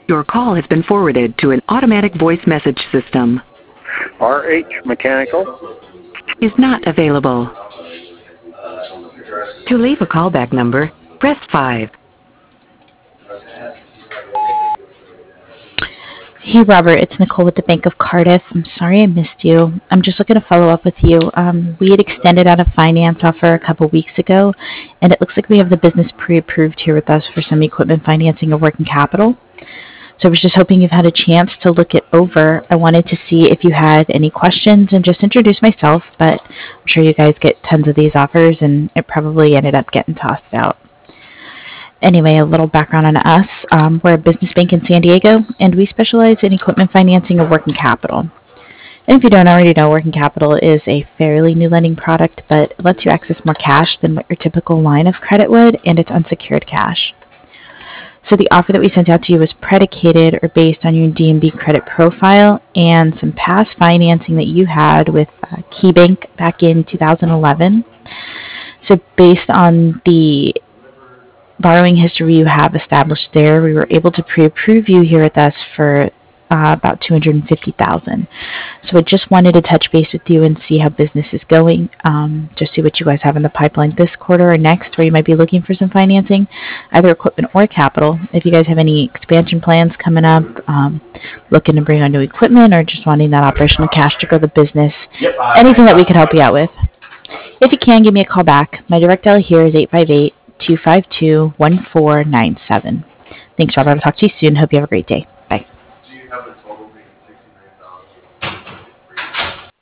Your call has been forwarded to an automatic voice message system. RH Mechanical Is not available. To leave a callback number, press 5. Hey Robert, it's Nicole with the Bank of Cardiff. I'm sorry I missed you. I'm just looking to follow up with you. We had extended out a finance offer a couple weeks ago, and it looks like we have the business pre-approved here with us for some equipment financing or working capital. So I was just hoping you've had a chance to look it over. I wanted to see if you had any questions and just introduce myself, but I'm sure you guys get tons of these offers, and it probably ended up getting tossed out. Anyway, a little background on us. We're a business bank in San Diego, and we specialize in equipment financing and working capital. And if you don't already know, working capital is a fairly new lending product, but it lets you access more cash than what your typical line of credit would, and it's unsecured cash. So the offer that we sent out to you was predicated or based on your D&B credit profile and some past financing that you had with KeyBank back in 2011. So based on the borrowing history you have established there, we were able to pre-approve you here with us for about $250,000. So I just wanted to touch base with you and see how business is going. Just see what you guys have in the pipeline this quarter or next, where you might be looking for some financing, either equipment or capital. If you guys have any expansion plans coming up, looking to bring on new equipment, or just wanting that operational cash to grow the business, anything that we could help you out with. If you can, give me a call back. My direct dial here is 858-252-1497. Thanks, Robert. I'll talk to you soon. Hope you have a great day. Bye.